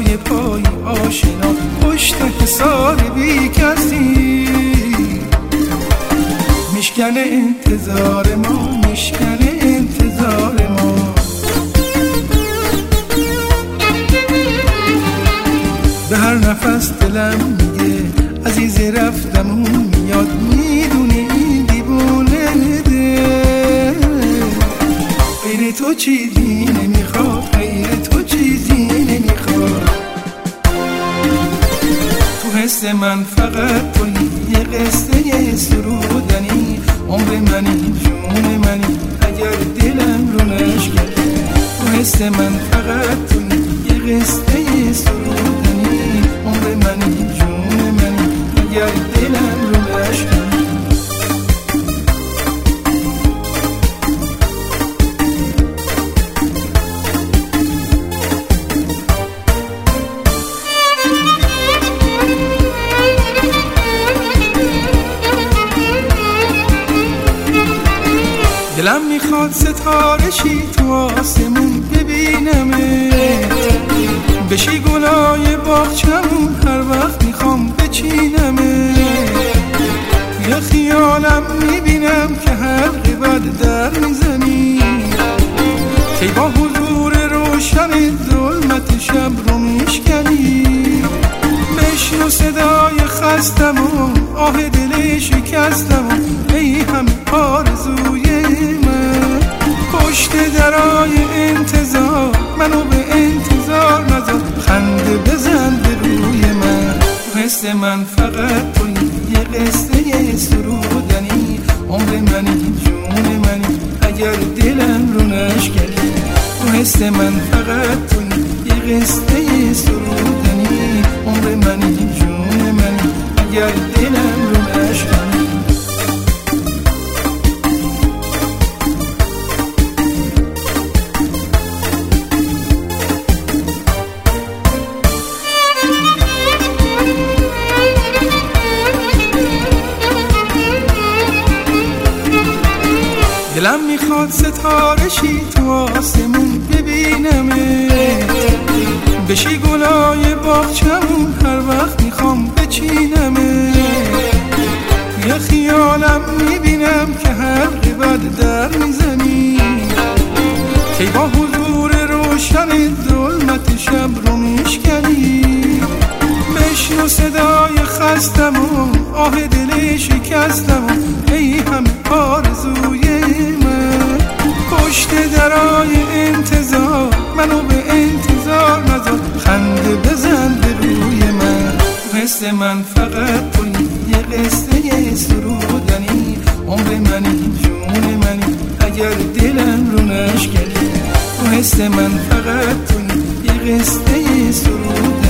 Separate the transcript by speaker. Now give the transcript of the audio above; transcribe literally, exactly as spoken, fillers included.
Speaker 1: صدای پای آشنا پشت حصار بی کسی میشکنه انتظار ما، میشکنه انتظار ما. به هر نفس دلم میگه عزیز رفتم اون میاد، میدونه این دیوونه ده غیر تو چیزی نمیخواد، غیر تو چیزی نمیخواد. تو حس من فقط تویی، یه قصه سرودنی، عمر منی جون منی اگر دلم رو نشکنی. تو حس من فقط تویی، یه قصه سرودنی، عمر منی جون منی اگر دلم رو نشکنی. دلم میخواد ستاره شی تو آسمون ببینمت، بشی گلای باغچمون هر وقت میخوام بچینمت. توی خیالم میبینم که حلقه بد در میزنی، کی با حضور روشن ظلمت شب رو میشکنی. بشنو صدای خستم و آه دل شکستم و ای همه آرزوی من. پشت درای انتظار منو به انتظار نذار، خنده بزن به روی من. حس من فقط تویی، یه قصه سرودنی، عمر منی جون منی اگر دلم رو نشکنی. حس من فقط تویی، یه قصه سرودنی، عمر منی جون منی اگر دلم رو نشکنی. دلم میخواد ستاره شی تو آسمون ببینمت، بشی گلای باغچمون هر وقت میخوام بچینمت. توی خیالم میبینم که حلقه بد در میزنی، کی با حضور روشن ظلمت شب رو میشکنی. بشنو صدای خستم و آه دل شکستم و ای همه آرزوی من. پشت درای انتظار منو به انتظار نذار، خنده بزن به روی من. حس من فقط تویی، یه قصه سرودنی، عمر منی جون منی اگر دلم رو نشکنی. حس من فقط تویی، یه قصه سرودنی،